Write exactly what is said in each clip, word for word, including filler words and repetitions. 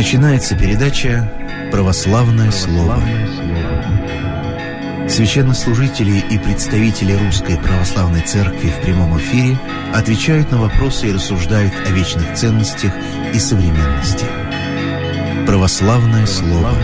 Начинается передача «Православное слово». Священнослужители и представители Русской Православной Церкви в прямом эфире отвечают на вопросы и рассуждают о вечных ценностях и современности. «Православное слово».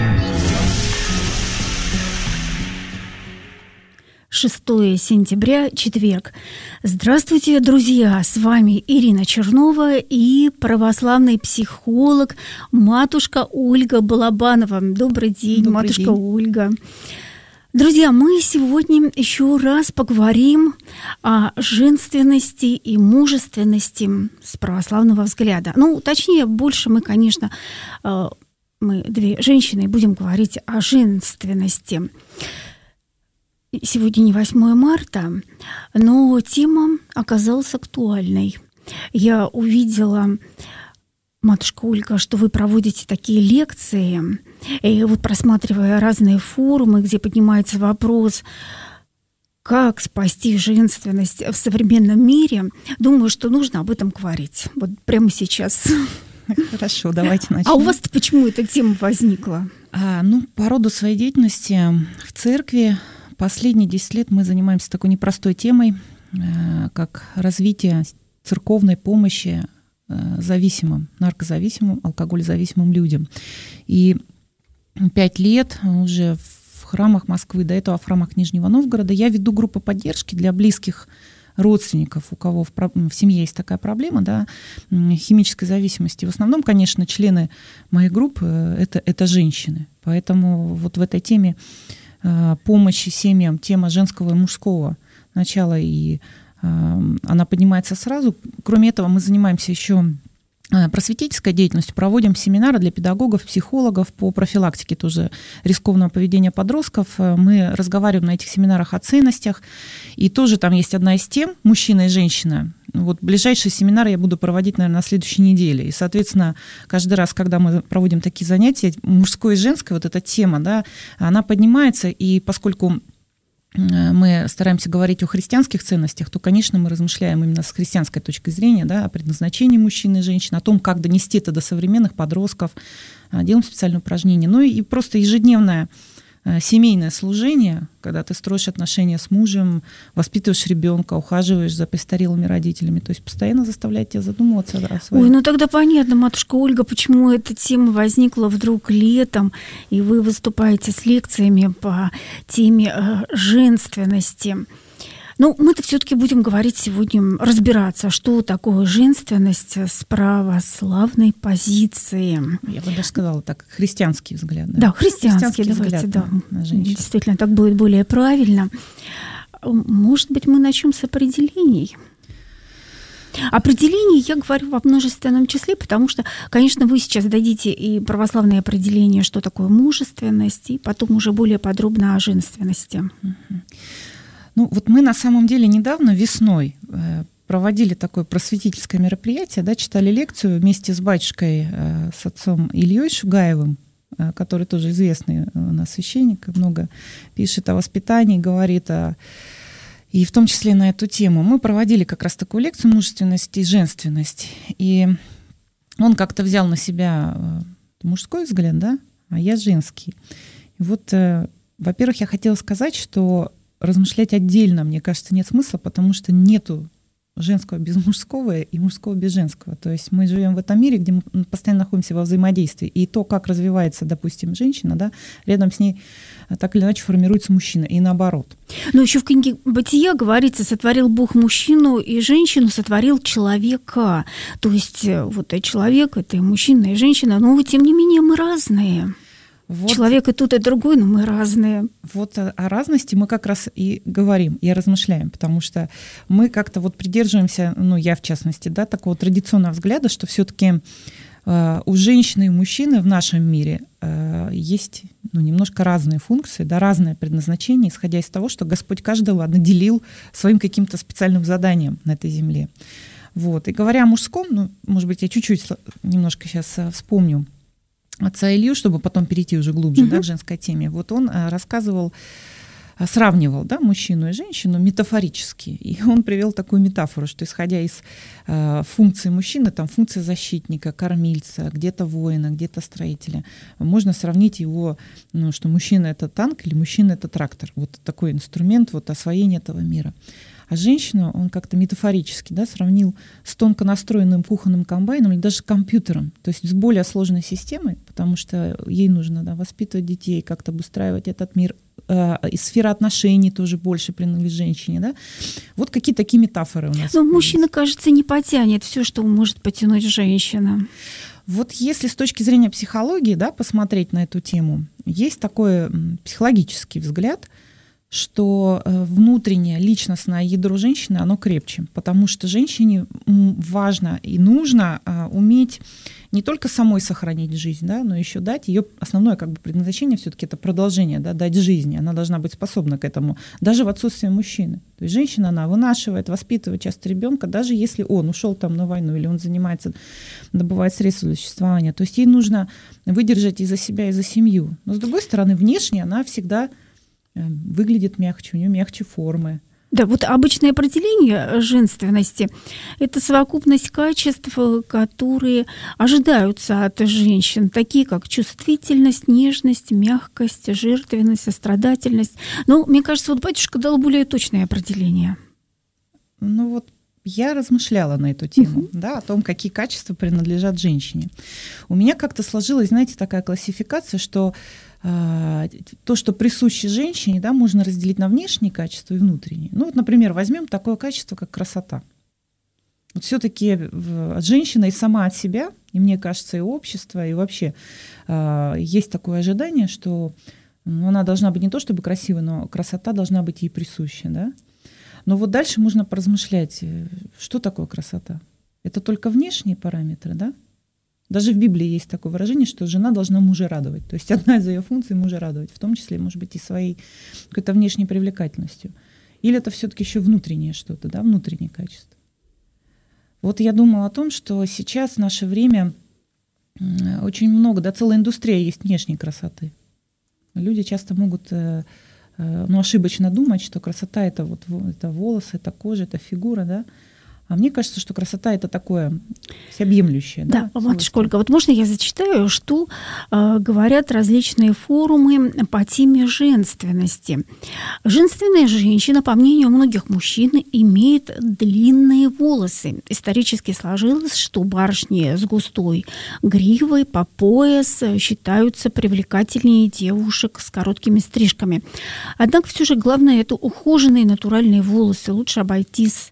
шестое сентября, четверг. Здравствуйте, друзья! С вами Ирина Чернова и православный психолог матушка Ольга Балабанова. Добрый день, Добрый матушка день. Ольга. Друзья, мы сегодня еще раз поговорим о женственности и мужественности с православного взгляда. Ну, точнее, больше мы, конечно, мы две женщины будем говорить о женственности. Сегодня не восьмое марта, но тема оказалась актуальной. Я увидела, матушка Ольга, что вы проводите такие лекции, и вот просматривая разные форумы, где поднимается вопрос, как спасти женственность в современном мире, думаю, что нужно об этом говорить. Вот прямо сейчас. Хорошо, давайте начнем. А у вас-то почему эта тема возникла? А, ну, по роду своей деятельности в церкви последние десять лет мы занимаемся такой непростой темой, как развитие церковной помощи зависимым, наркозависимым, алкогользависимым людям. И пять лет уже в храмах Москвы, до этого в храмах Нижнего Новгорода, я веду группу поддержки для близких родственников, у кого в, в семье есть такая проблема, да, химической зависимости. В основном, конечно, члены моей группы это, это женщины. Поэтому вот в этой теме помощи семьям, тема женского и мужского начала, и э, она поднимается сразу. Кроме этого, мы занимаемся еще просветительской деятельностью, проводим семинары для педагогов, психологов по профилактике тоже рискованного поведения подростков. Мы разговариваем на этих семинарах о ценностях, и тоже там есть одна из тем, мужчина и женщина. Вот ближайшие семинары я буду проводить, наверное, на следующей неделе. И, соответственно, каждый раз, когда мы проводим такие занятия, мужское и женское, вот эта тема, да, она поднимается, и поскольку мы стараемся говорить о христианских ценностях, то, конечно, мы размышляем именно с христианской точки зрения, да, о предназначении мужчины и женщины, о том, как донести это до современных подростков, делаем специальные упражнения. Ну и просто ежедневное семейное служение, когда ты строишь отношения с мужем, воспитываешь ребенка, ухаживаешь за престарелыми родителями, то есть постоянно заставляет тебя задумываться о своем. Ой, ну тогда понятно, матушка Ольга, почему эта тема возникла вдруг летом, и вы выступаете с лекциями по теме э, женственности. Ну, мы-то все-таки будем говорить сегодня, разбираться, что такое женственность с православной позиции. Я бы даже сказала так, христианский взгляд. Да, да христианский, христианский давайте, взгляд да. на, на женщин. Действительно, так будет более правильно. Может быть, мы начнем с определений. Определение я говорю во множественном числе, потому что, конечно, вы сейчас дадите и православное определение, что такое мужественность, и потом уже более подробно о женственности. Угу. Ну, вот мы на самом деле недавно, весной, проводили такое просветительское мероприятие, да, читали лекцию вместе с батюшкой, с отцом Ильей Шугаевым, который тоже известный у нас священник, много пишет о воспитании, говорит о... И в том числе на эту тему. Мы проводили как раз такую лекцию «Мужественность и женственность». И он как-то взял на себя мужской взгляд, да, а я женский. И вот, во-первых, я хотела сказать, что размышлять отдельно, мне кажется, нет смысла, потому что нету женского без мужского и мужского без женского. То есть мы живем в этом мире, где мы постоянно находимся во взаимодействии. И то, как развивается, допустим, женщина, да, рядом с ней так или иначе формируется мужчина, и наоборот. Но еще в книге «Бытия» говорится: «Сотворил Бог мужчину и женщину, сотворил человека». То есть вот и человек, это и мужчина, и женщина, но тем не менее мы разные. Вот, человек и тут, и другой, но мы разные. Вот о, о разности мы как раз и говорим, и размышляем, потому что мы как-то вот придерживаемся, ну я в частности, да, такого традиционного взгляда, что все-таки э, у женщины и мужчины в нашем мире э, есть ну, немножко разные функции, да, разное предназначение, исходя из того, что Господь каждого наделил своим каким-то специальным заданием на этой земле. Вот. И говоря о мужском, ну, может быть, я чуть-чуть немножко сейчас вспомню отца Илью, чтобы потом перейти уже глубже, uh-huh. да, к женской теме. Вот он рассказывал сравнивал, да, мужчину и женщину метафорически. И он привел такую метафору, что исходя из э, функции мужчины, там функция защитника, кормильца, где-то воина, где-то строителя, можно сравнить его, ну, что мужчина — это танк или мужчина — это трактор. Вот такой инструмент вот, освоения этого мира. А женщину он как-то метафорически, да, сравнил с тонко настроенным кухонным комбайном или даже компьютером, то есть с более сложной системой, потому что ей нужно, да, воспитывать детей, как-то обустраивать этот мир. Э, и сфера отношений тоже больше принадлежит женщине. Да? Вот какие такие метафоры у нас. Но мужчина, кажется, не потянет все, что может потянуть женщина. Вот если с точки зрения психологии, да, посмотреть на эту тему, есть такой психологический взгляд, что внутреннее личностное ядро женщины, оно крепче, потому что женщине важно и нужно уметь не только самой сохранить жизнь, да, но еще дать ее основное как бы предназначение все-таки это продолжение, да, дать жизни. Она должна быть способна к этому, даже в отсутствии мужчины. То есть женщина, она вынашивает, воспитывает часто ребенка, даже если он ушел там на войну или он занимается, добывает средства для существования. То есть ей нужно выдержать и за себя, и за семью. Но с другой стороны, внешне она всегда выглядит мягче, у нее мягче формы. Да, вот обычное определение женственности – это совокупность качеств, которые ожидаются от женщин, такие как чувствительность, нежность, мягкость, жертвенность, сострадательность. Но, мне кажется, вот батюшка дал более точное определение. Ну вот я размышляла на эту тему, uh-huh. да, о том, какие качества принадлежат женщине. У меня как-то сложилась, знаете, такая классификация, что э, то, что присуще женщине, да, можно разделить на внешние качества и внутренние. Ну вот, например, возьмем такое качество, как красота. Вот все-таки женщина и сама от себя, и мне кажется, и общество, и вообще э, есть такое ожидание, что ну, она должна быть не то чтобы красивой, но красота должна быть ей присуща, да. Но вот дальше можно поразмышлять, что такое красота. Это только внешние параметры, да? Даже в Библии есть такое выражение, что жена должна мужа радовать. То есть одна из ее функций — мужа радовать, в том числе, может быть, и своей какой-то внешней привлекательностью. Или это все-таки еще внутреннее что-то, да, внутреннее качество. Вот я думала о том, что сейчас в наше время очень много, да, целая индустрия есть внешней красоты. Люди часто могут... ну, ошибочно думать, что красота — это, вот, это волосы, это кожа, это фигура, да? А мне кажется, что красота — это такое всеобъемлющее. Да, да, матушка Ольга, вот можно я зачитаю, что э, говорят различные форумы по теме женственности. Женственная женщина, по мнению многих мужчин, имеет длинные волосы. Исторически сложилось, что барышни с густой гривой по пояс считаются привлекательнее девушек с короткими стрижками. Однако все же главное — это ухоженные натуральные волосы. Лучше обойтись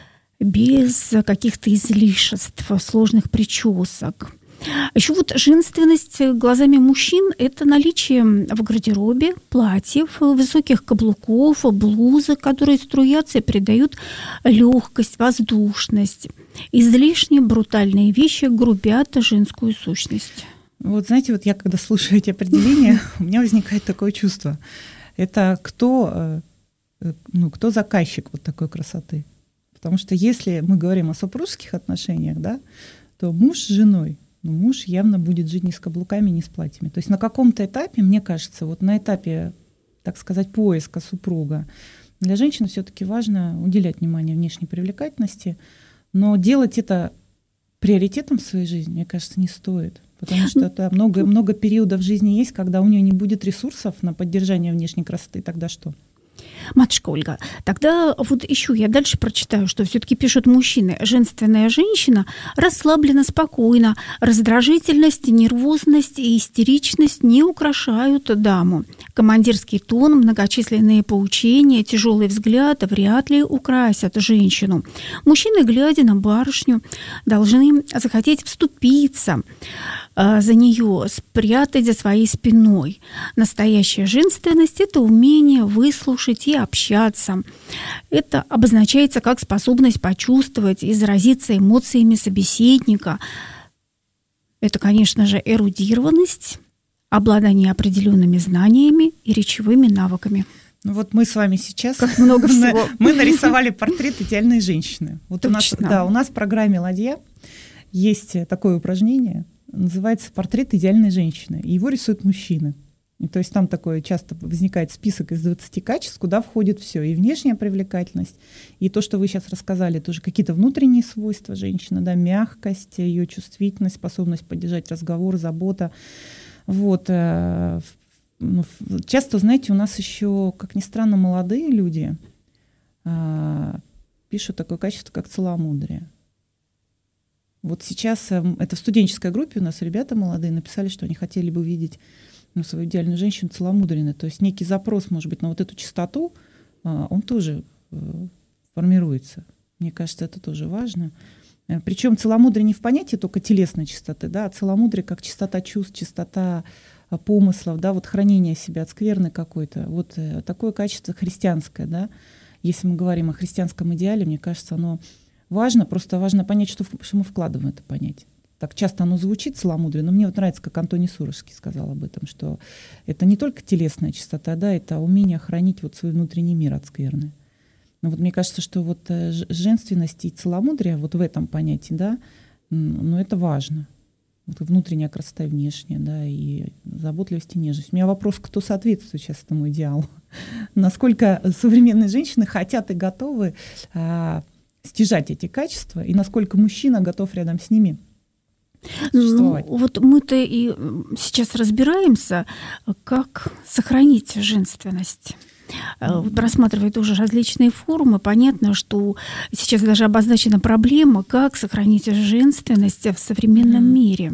без каких-то излишеств, сложных причесок. Еще вот женственность глазами мужчин – это наличие в гардеробе платьев, высоких каблуков, блузок, которые струятся и придают легкость, воздушность. Излишне брутальные вещи грубят женскую сущность. Вот знаете, вот я когда слушаю эти определения, у меня возникает такое чувство. Это кто, ну, кто заказчик вот такой красоты? Потому что если мы говорим о супружеских отношениях, да, то муж с женой, ну, муж явно будет жить не с каблуками, не с платьями. То есть на каком-то этапе, мне кажется, вот на этапе, так сказать, поиска супруга, для женщины все-таки важно уделять внимание внешней привлекательности, но делать это приоритетом в своей жизни, мне кажется, не стоит. Потому что это много, много периодов в жизни есть, когда у нее не будет ресурсов на поддержание внешней красоты, тогда что? Матушка Ольга, тогда вот еще я дальше прочитаю, что все-таки пишут мужчины. Женственная женщина расслаблена, спокойна. Раздражительность, нервозность и истеричность не украшают даму. Командирский тон, многочисленные поучения, тяжелый взгляд вряд ли украсят женщину. Мужчины, глядя на барышню, должны захотеть вступиться за нее, спрятать за своей спиной. Настоящая женственность – это умение выслушать и общаться. Это обозначается как способность почувствовать, изразиться эмоциями собеседника. Это, конечно же, эрудированность, обладание определенными знаниями и речевыми навыками. Ну вот мы с вами сейчас как много всего. Мы нарисовали портрет идеальной женщины. Вот у нас, да, у нас в программе «Ладья» есть такое упражнение, называется «Портрет идеальной женщины». И его рисуют мужчины. И то есть там такое часто возникает список из двадцати качеств, куда входит все. И внешняя привлекательность, и то, что вы сейчас рассказали, тоже какие-то внутренние свойства женщины, да, мягкость, ее чувствительность, способность поддержать разговор, забота. Вот. Часто, знаете, у нас еще, как ни странно, молодые люди пишут такое качество, как целомудрие. Вот сейчас, это в студенческой группе у нас ребята молодые написали, что они хотели бы увидеть, ну, свою идеальную женщину целомудренной. То есть некий запрос, может быть, на вот эту чистоту, он тоже формируется. Мне кажется, это тоже важно. Причем целомудрие не в понятии только телесной чистоты, да, а целомудрие как чистота чувств, чистота помыслов, да, вот хранение себя от скверны какой-то. Вот такое качество христианское, да. Если мы говорим о христианском идеале, мне кажется, оно важно, просто важно понять, что, что мы вкладываем в это понятие. Так часто оно звучит, целомудрие, но мне вот нравится, как Антоний Сурожский сказал об этом, что это не только телесная чистота, да, это умение хранить вот свой внутренний мир от скверны. Но вот мне кажется, что вот женственность и целомудрие вот в этом понятии, да, ну это важно. Вот внутренняя красота и внешняя, да, и заботливость и нежность. У меня вопрос, кто соответствует сейчас этому идеалу? Насколько современные женщины хотят и готовы а, стяжать эти качества, и насколько мужчина готов рядом с ними существовать? Ну, вот мы-то и сейчас разбираемся, как сохранить женственность. Mm-hmm. Просматривая тоже различные форумы, понятно, что сейчас даже обозначена проблема, как сохранить женственность в современном mm-hmm. мире.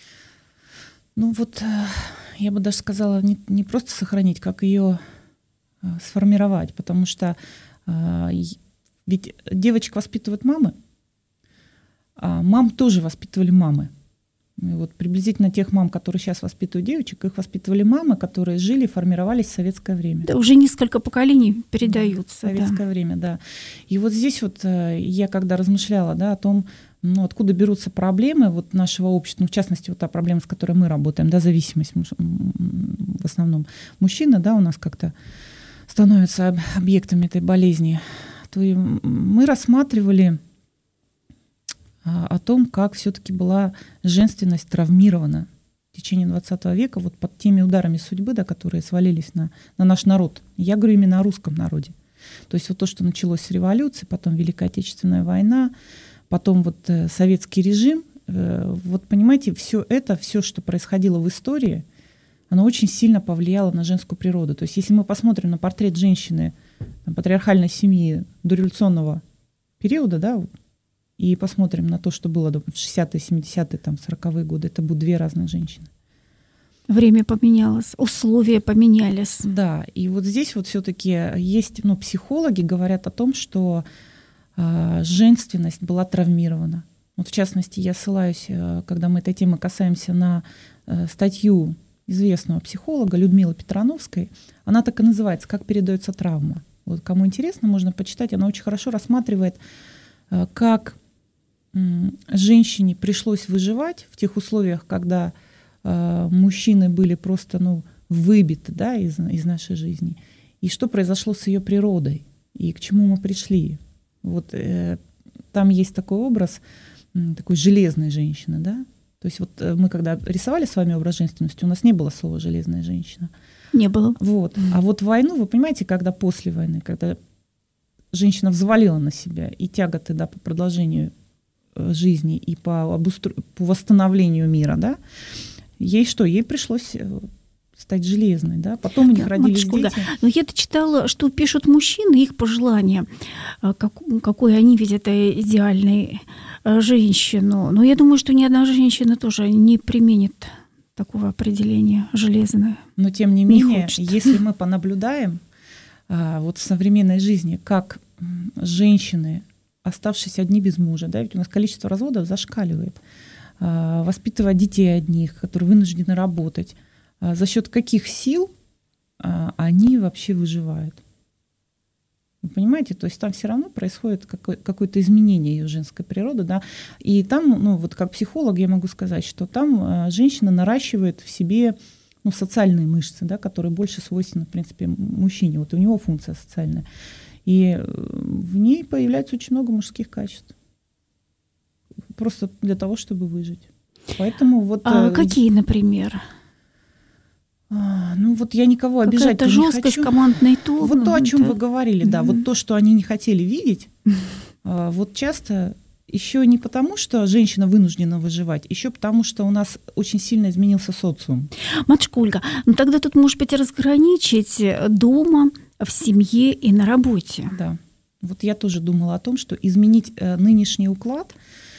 Ну вот я бы даже сказала, не, не просто сохранить, как ее сформировать, потому что э, ведь девочек воспитывают мамы, а мам тоже воспитывали мамы. И вот приблизительно тех мам, которые сейчас воспитывают девочек, их воспитывали мамы, которые жили и формировались в советское время. Да, уже несколько поколений передаются. В советское да. время, да. И вот здесь вот я когда размышляла, да, о том, ну, откуда берутся проблемы вот нашего общества, ну, в частности, вот та проблема, с которой мы работаем, да, зависимость в основном мужчины, да, у нас как-то становятся объектами этой болезни, то мы рассматривали о том, как все-таки была женственность травмирована в течение двадцатого века вот под теми ударами судьбы, да, которые свалились на, на наш народ. Я говорю именно о русском народе. То есть вот то, что началось с революции, потом Великая Отечественная война, потом вот э, советский режим. Э, вот понимаете, все это, все, что происходило в истории, оно очень сильно повлияло на женскую природу. То есть если мы посмотрим на портрет женщины там, патриархальной семьи дореволюционного периода, да, и посмотрим на то, что было в шестидесятые, семидесятые, там, сороковые годы, это будут две разных женщины. Время поменялось, условия поменялись. Да, и вот здесь вот все-таки есть, ну, психологи говорят о том, что э, женственность была травмирована. Вот в частности, я ссылаюсь, э, когда мы этой темы касаемся, на э, статью известного психолога Людмилы Петрановской. Она так и называется «Как передается травма». Вот кому интересно, можно почитать. Она очень хорошо рассматривает, э, как женщине пришлось выживать в тех условиях, когда э, мужчины были просто ну, выбиты, да, из, из нашей жизни, и что произошло с ее природой, и к чему мы пришли. Вот э, там есть такой образ э, такой железной женщины, да. То есть вот э, мы когда рисовали с вами образ женственности, у нас не было слова «железная женщина». Не было. Вот. Mm-hmm. А вот войну, вы понимаете, когда после войны, когда женщина взвалила на себя и тяготы, да, по продолжению жизни и по, обустро... по восстановлению мира, да, ей что? Ей пришлось стать железной, да, потом у них да, родились матушку, дети. Да. Но я-то читала, что пишут мужчины, их пожелания, как, какой они видят идеальной женщину. Но я думаю, что ни одна женщина тоже не применит такого определения железное. Но тем не, не менее, хочет. Если мы понаблюдаем вот в современной жизни, как женщины, оставшись одни без мужа, да, ведь у нас количество разводов зашкаливает, воспитывая детей одних, которые вынуждены работать, за счет каких сил они вообще выживают. Вы понимаете, то есть там все равно происходит какое- какое-то изменение ее женской природы, да, и там, ну вот как психолог я могу сказать, что там женщина наращивает в себе ну, социальные мышцы, да, которые больше свойственны, в принципе, мужчине, вот у него функция социальная. И в ней появляется очень много мужских качеств. Просто для того, чтобы выжить. Поэтому вот... А какие, например? А, ну вот я никого обижать не жесткость, хочу. Командный тон. Вот то, о чем это... вы говорили, да, mm-hmm. вот то, что они не хотели видеть, mm-hmm. вот часто еще не потому, что женщина вынуждена выживать, еще потому, что у нас очень сильно изменился социум. Матушка Ольга, ну тогда тут, может быть, разграничить дома, в семье и на работе. Да, вот я тоже думала о том, что изменить нынешний уклад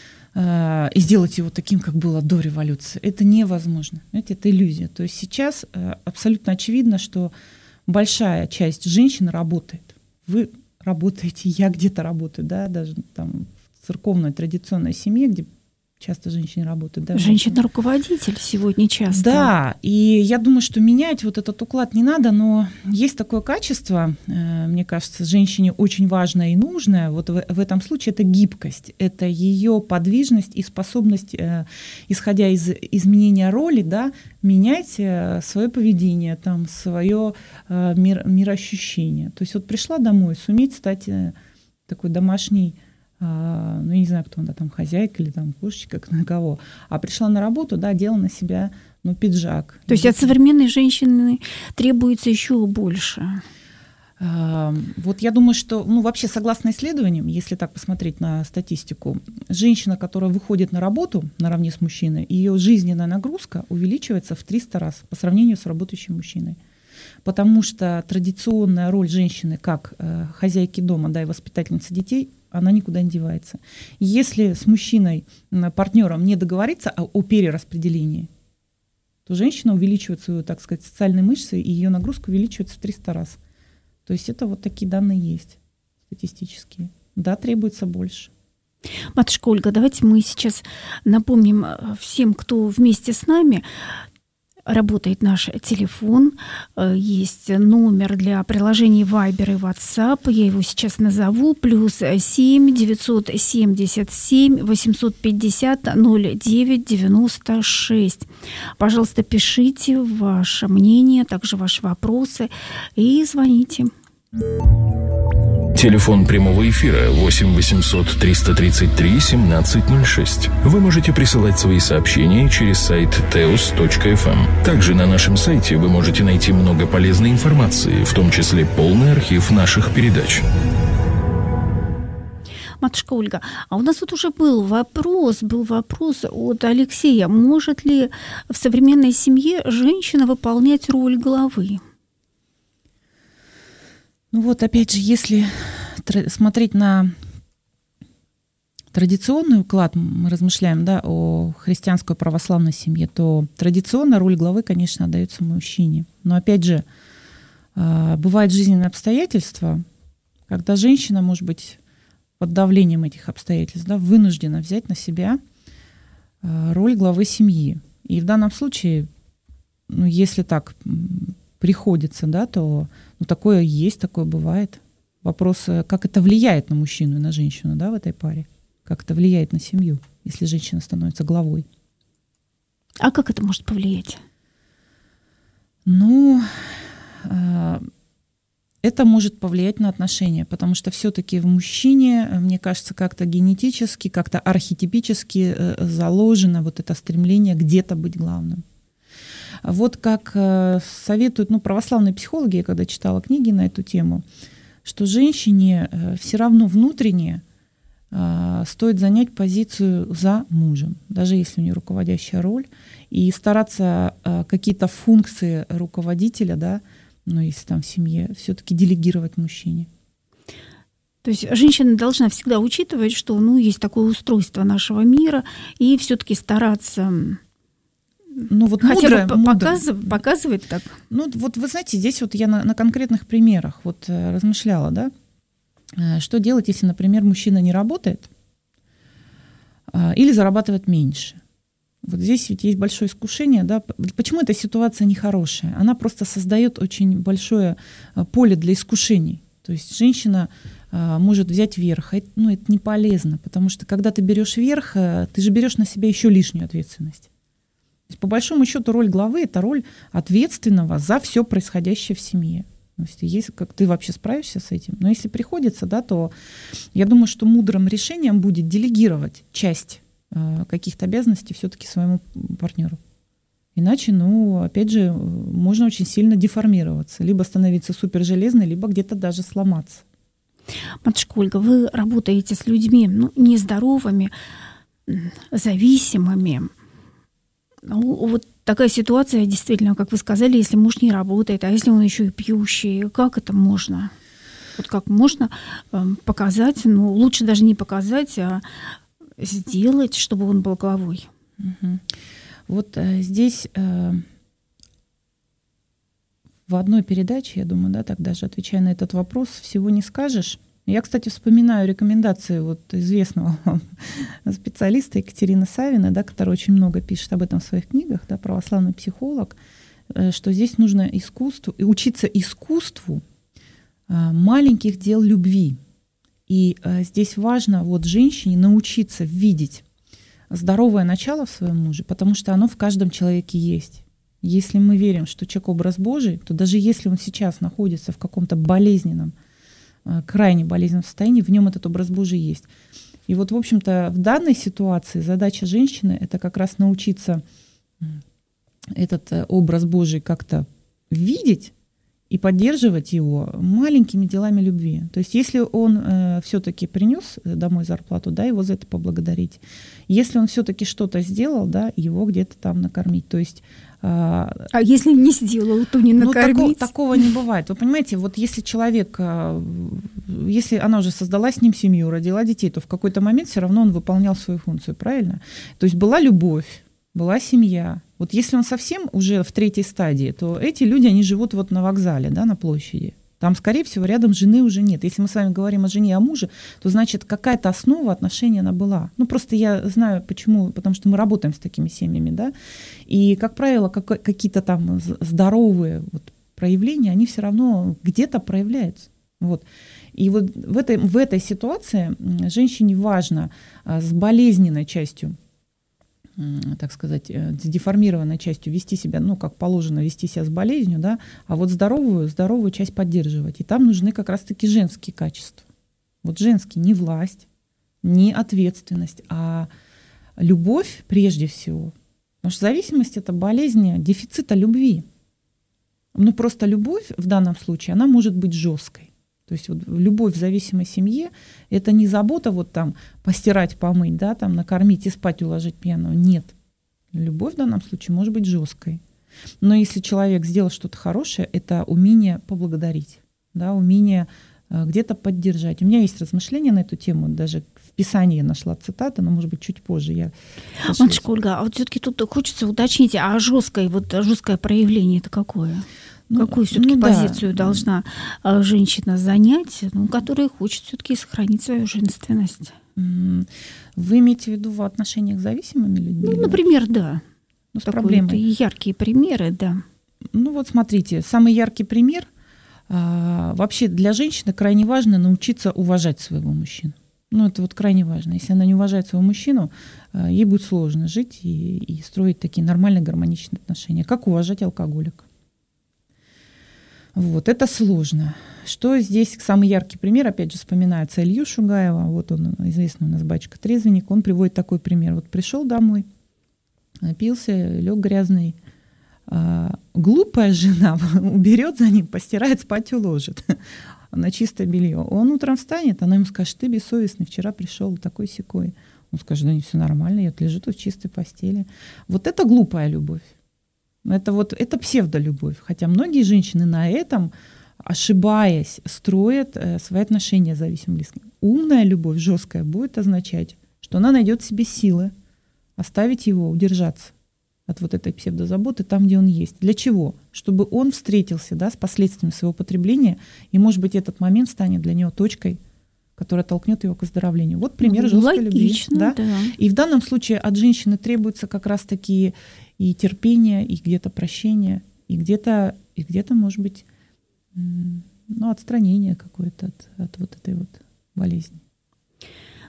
и сделать его таким, как было до революции, это невозможно. Знаете, это иллюзия. То есть сейчас абсолютно очевидно, что большая часть женщин работает. Вы работаете, я где-то работаю, да, даже там в церковной традиционной семье, где часто женщины работают. Да, женщина-руководитель сегодня часто. Да, и я думаю, что менять вот этот уклад не надо, но есть такое качество, мне кажется, женщине очень важное и нужное. Вот в, в этом случае это гибкость, это ее подвижность и способность, исходя из изменения роли, да, менять свое поведение, там, свое мир, мироощущение. То есть вот пришла домой, суметь стать такой домашней, ну, я не знаю, кто она там, хозяйка или там кошечка, как на кого, а пришла на работу, да, делала на себя, ну, пиджак. То есть от современной женщины требуется еще больше? Вот я думаю, что, ну, вообще, согласно исследованиям, если так посмотреть на статистику, женщина, которая выходит на работу наравне с мужчиной, ее жизненная нагрузка увеличивается в триста раз по сравнению с работающим мужчиной. Потому что традиционная роль женщины как хозяйки дома, да, и воспитательницы детей, она никуда не девается. Если с мужчиной, партнером не договориться о, о перераспределении, то женщина увеличивает свою, так сказать, социальные мышцы, и ее нагрузка увеличивается в триста раз. То есть это вот такие данные есть статистические. Да, требуется больше. Матушка Ольга, давайте мы сейчас напомним всем, кто вместе с нами. Работает наш телефон, есть номер для приложений Viber и WhatsApp, я его сейчас назову, плюс семь девятьсот семьдесят семь восемьсот пятьдесят ноль девять девяносто шесть. Пожалуйста, пишите ваше мнение, также ваши вопросы и звоните. Телефон прямого эфира восемь восемьсот триста тридцать три семнадцать ноль шесть. Вы можете присылать свои сообщения через сайт теос точка эф эм. Также на нашем сайте вы можете найти много полезной информации, в том числе полный архив наших передач. Матушка Ольга, а у нас вот уже был вопрос, был вопрос от Алексея. Может ли в современной семье женщина выполнять роль главы? Ну вот, опять же, если смотреть на традиционный уклад, мы размышляем, да, о христианской православной семье, то традиционно роль главы, конечно, отдается мужчине. Но опять же, бывают жизненные обстоятельства, когда женщина, может быть, под давлением этих обстоятельств, да, вынуждена взять на себя роль главы семьи. И в данном случае, ну, если так приходится, да, то ну, такое есть, такое бывает. Вопрос, как это влияет на мужчину и на женщину, да, в этой паре, как это влияет на семью, если женщина становится главой. А как это может повлиять? Ну, это может повлиять на отношения, потому что все-таки в мужчине, мне кажется, как-то генетически, как-то архетипически заложено вот это стремление где-то быть главным. Вот как советуют, ну, православные психологи, я когда читала книги на эту тему, что женщине все равно внутренне стоит занять позицию за мужем, даже если у нее руководящая роль, и стараться какие-то функции руководителя, да, ну, если там в семье, все-таки делегировать мужчине. То есть женщина должна всегда учитывать, что, ну, есть такое устройство нашего мира, и все-таки стараться... Ну, вот хотя мудро, бы мудро. показывать, показывать так. Ну, вот вы знаете, здесь вот я на, на конкретных примерах вот размышляла, да, что делать, если, например, мужчина не работает или зарабатывает меньше. Вот здесь ведь есть большое искушение, да. Почему эта ситуация нехорошая? Она просто создает очень большое поле для искушений. То есть женщина может взять верх, а это, ну, это не полезно, потому что когда ты берешь верх, ты же берешь на себя еще лишнюю ответственность. То есть, по большому счету, роль главы — это роль ответственного за все происходящее в семье. То есть, если, как ты вообще справишься с этим? Но если приходится, да, то я думаю, что мудрым решением будет делегировать часть э, каких-то обязанностей все-таки своему партнеру. Иначе, ну, опять же, можно очень сильно деформироваться, либо становиться супержелезной, либо где-то даже сломаться. Матушка Ольга, вы работаете с людьми, ну, нездоровыми, зависимыми. Ну, вот такая ситуация, действительно, как вы сказали, если муж не работает, а если он еще и пьющий, как это можно? Вот как можно показать, ну, лучше даже не показать, а сделать, чтобы он был главой? Угу. Вот э, здесь э, в одной передаче, я думаю, да, так даже отвечая на этот вопрос, всего не скажешь. Я, кстати, вспоминаю рекомендации вот известного специалиста Екатерины Савиной, да, которая очень много пишет об этом в своих книгах, да, православный психолог, э, что здесь нужно искусству, учиться искусству э, маленьких дел любви. И э, здесь важно вот женщине научиться видеть здоровое начало в своем муже, потому что оно в каждом человеке есть. Если мы верим, что человек образ Божий, то даже если он сейчас находится в каком-то болезненном, крайне болезненном состоянии, в нем этот образ Божий есть. И вот, в общем-то, в данной ситуации задача женщины — это как раз научиться этот образ Божий как-то видеть и поддерживать его маленькими делами любви. То есть если он э, все-таки принес домой зарплату, да, его за это поблагодарить. Если он все-таки что-то сделал, да, его где-то там накормить. То есть, э, а если не сделал, то не накормить? Ну, такого, такого не бывает. Вы понимаете, вот если человек, э, если она уже создала с ним семью, родила детей, то в какой-то момент все равно он выполнял свою функцию, правильно? То есть была любовь, была семья. Вот если он совсем уже в третьей стадии, то эти люди, они живут вот на вокзале, да, на площади. Там, скорее всего, рядом жены уже нет. Если мы с вами говорим о жене, о муже, то значит, какая-то основа отношений она была. Ну, просто я знаю, почему, потому что мы работаем с такими семьями, да. И, как правило, как, какие-то там здоровые вот проявления, они все равно где-то проявляются. Вот. И вот в этой, в этой ситуации женщине важно с болезненной частью, так сказать, с деформированной частью вести себя, ну, как положено, вести себя с болезнью, да, а вот здоровую, здоровую часть поддерживать. И там нужны как раз-таки женские качества. Вот женские, не власть, не ответственность, а любовь прежде всего. Потому что зависимость — это болезнь дефицита любви. Ну, просто любовь в данном случае, она может быть жесткой. То есть вот любовь в зависимой семье — это не забота вот там постирать, помыть, да, там накормить и спать уложить пьяного. Нет. Любовь в данном случае может быть жесткой. Но если человек сделал что-то хорошее, это умение поблагодарить, да, умение э, где-то поддержать. У меня есть размышления на эту тему, даже в Писании я нашла цитаты, но, может быть, чуть позже я... Матушка Ольга, а вот все-таки тут хочется уточнить, а жесткое, вот жесткое проявление — это какое? Ну, какую все-таки ну, позицию да. должна женщина занять, ну, которая хочет все-таки сохранить свою женственность? Вы имеете в виду в отношениях с зависимыми людьми? Ну, например, да. Ну, с проблемой. Яркие примеры, да. Ну вот смотрите, самый яркий пример. А, вообще для женщины крайне важно научиться уважать своего мужчину. Ну это вот крайне важно. Если она не уважает своего мужчину, ей будет сложно жить и, и строить такие нормальные гармоничные отношения. Как уважать алкоголика? Вот, это сложно. Что здесь самый яркий пример, опять же, вспоминается Илью Шугаева, вот он, известный у нас батюшка-трезвенник, он приводит такой пример. Вот пришел домой, напился, лег грязный, а, глупая жена уберет за ним, постирает, спать уложит на чистое белье. Он утром встанет, она ему скажет: ты бессовестный, вчера пришел такой-сякой. Он скажет: да не, все нормально, я лежу тут в чистой постели. Вот это глупая любовь. Это вот это псевдолюбовь. Хотя многие женщины на этом, ошибаясь, строят э, свои отношения с зависимым близким. Умная любовь, жесткая, будет означать, что она найдет в себе силы оставить его, удержаться от вот этой псевдозаботы там, где он есть. Для чего? Чтобы он встретился, да, с последствиями своего потребления, и, может быть, этот момент станет для него точкой, которая толкнет его к выздоровлению. Вот пример ну, жесткой логично, любви. Да? Да. И в данном случае от женщины требуется как раз-таки и терпение, и где-то прощение, и где-то, и где-то, может быть, ну, отстранение какое-то от, от вот этой вот болезни.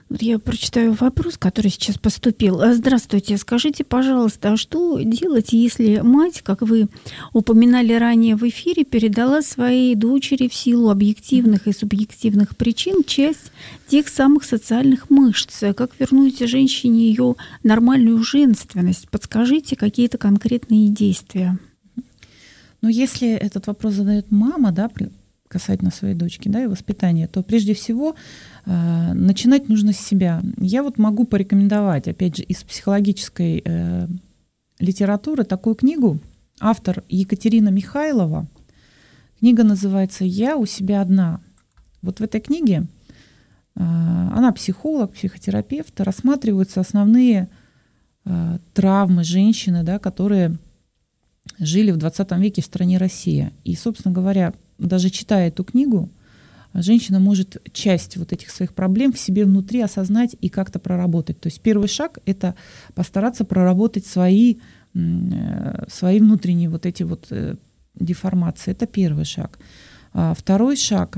Вот я прочитаю вопрос, который сейчас поступил. Здравствуйте, скажите, пожалуйста, а что делать, если мать, как вы упоминали ранее в эфире, передала своей дочери в силу объективных и субъективных причин часть тех самых социальных мышц? Как вернуть женщине ее нормальную женственность? Подскажите какие-то конкретные действия. Ну, если этот вопрос задает мама, да, касательно своей дочки, да, и воспитания, то прежде всего э, начинать нужно с себя. Я вот могу порекомендовать, опять же, из психологической э, литературы такую книгу, автор Екатерина Михайлова. Книга называется «Я у себя одна». Вот в этой книге, э, она психолог, психотерапевт, рассматриваются основные э, травмы женщины, да, которые жили в двадцатом веке в стране Россия. И, собственно говоря, даже читая эту книгу, женщина может часть вот этих своих проблем в себе внутри осознать и как-то проработать. То есть первый шаг — это постараться проработать свои, свои внутренние вот эти вот деформации. Это первый шаг. А второй шаг,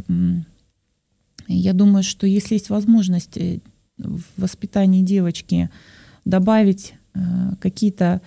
я думаю, что если есть возможность в воспитании девочки добавить какие-то,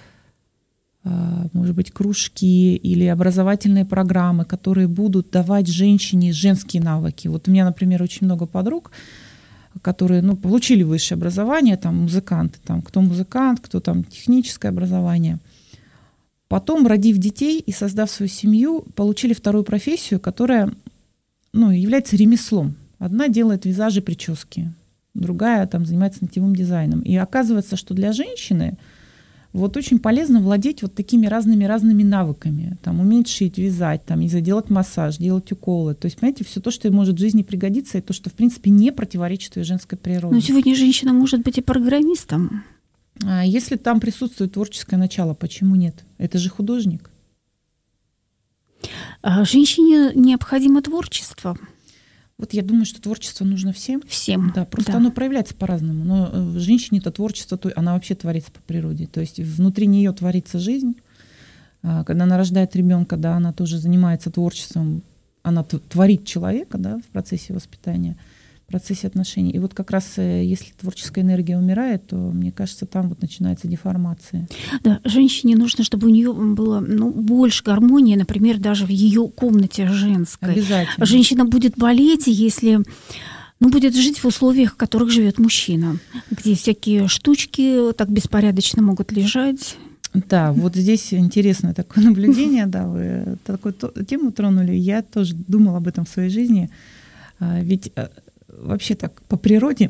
может быть, кружки или образовательные программы, которые будут давать женщине женские навыки. Вот у меня, например, очень много подруг, которые, ну, получили высшее образование, там музыканты, там, кто музыкант, кто там техническое образование. Потом, родив детей и создав свою семью, получили вторую профессию, которая, ну, является ремеслом. Одна делает визажи, прически, другая там занимается ногтевым дизайном. И оказывается, что для женщины вот очень полезно владеть вот такими разными-разными навыками. Там, уметь шить, вязать, там, не знаю, делать массаж, делать уколы. То есть, понимаете, все то, что может в жизни пригодиться, и то, что, в принципе, не противоречит ее женской природе. Но сегодня женщина может быть и программистом. А если там присутствует творческое начало, почему нет? Это же художник. А женщине необходимо творчество. Вот я думаю, что творчество нужно всем. Всем. Да, просто да. оно проявляется по-разному. Но в женщине-то творчество, она вообще творится по природе. То есть внутри нее творится жизнь. Когда она рождает ребенка, да, она тоже занимается творчеством. Она творит человека, да, в процессе воспитания, в процессе отношений. И вот как раз если творческая энергия умирает, то, мне кажется, там вот начинается деформация. Да, женщине нужно, чтобы у нее было, ну, больше гармонии, например, даже в ее комнате женской. Обязательно. Женщина будет болеть, если, ну, будет жить в условиях, в которых живет мужчина, где всякие штучки так беспорядочно могут лежать. Да, вот здесь интересное такое наблюдение, да, вы такую тему тронули. Я тоже думала об этом в своей жизни. Ведь вообще так по природе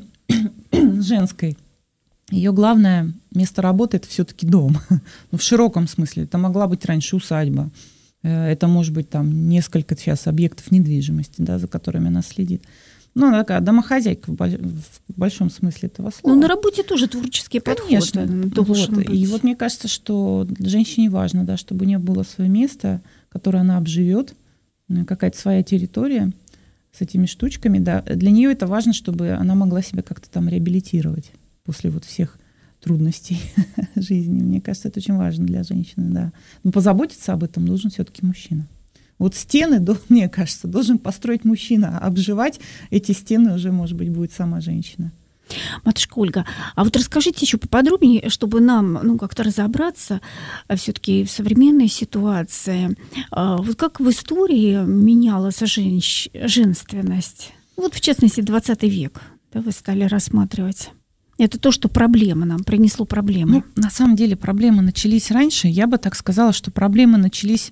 женской ее главное место работы — это все-таки дом. Ну, в широком смысле. Это могла быть раньше усадьба. Это может быть там несколько сейчас объектов недвижимости, да, за которыми она следит. Ну, она такая домохозяйка в большом смысле этого слова. Ну, на работе тоже творческие Конечно, подходы должен вот. быть. И вот мне кажется, что женщине важно, да, чтобы у нее было свое место, которое она обживет, какая-то своя территория с этими штучками. Да. Для нее это важно, чтобы она могла себя как-то там реабилитировать после вот всех трудностей жизни. Мне кажется, это очень важно для женщины. Да. Но позаботиться об этом должен все-таки мужчина. Вот стены, мне кажется, должен построить мужчина, а обживать эти стены уже, может быть, будет сама женщина. Матушка Ольга, а вот расскажите еще поподробнее, чтобы нам, ну, как-то разобраться все-таки в современной ситуации. Вот как в истории менялась женщ... женственность? Вот, в частности, двадцатый век, да, вы стали рассматривать. Это то, что проблема нам, принесло проблемы. Ну, на самом деле проблемы начались раньше. Я бы так сказала, что проблемы начались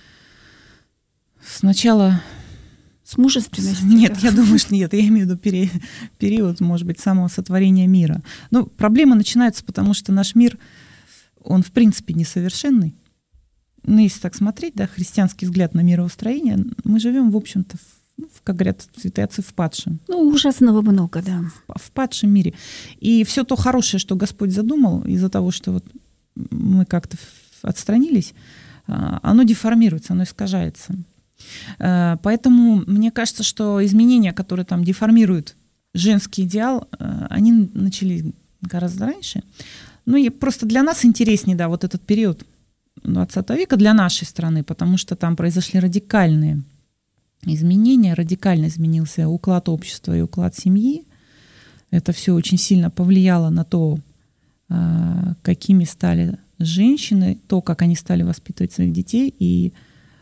сначала... С мужественностью? Нет, я думаю, что нет. Я имею в виду пери- период, может быть, самого сотворения мира. Но проблемы начинаются, потому что наш мир, он в принципе несовершенный. Ну, если так смотреть, да, христианский взгляд на мироустроение, мы живем, в общем-то, в, как говорят святые отцы, в падшем. Ну, ужасного много, да. В, в падшем мире. И все то хорошее, что Господь задумал, из-за того, что вот мы как-то отстранились, оно деформируется, оно искажается. Поэтому мне кажется, что изменения, которые там деформируют женский идеал, они начались гораздо раньше. Ну и просто для нас интереснее, да, вот этот период двадцатого века для нашей страны, потому что там произошли радикальные изменения, радикально изменился уклад общества и уклад семьи. Это все очень сильно повлияло на то, какими стали женщины, то, как они стали воспитывать своих детей, и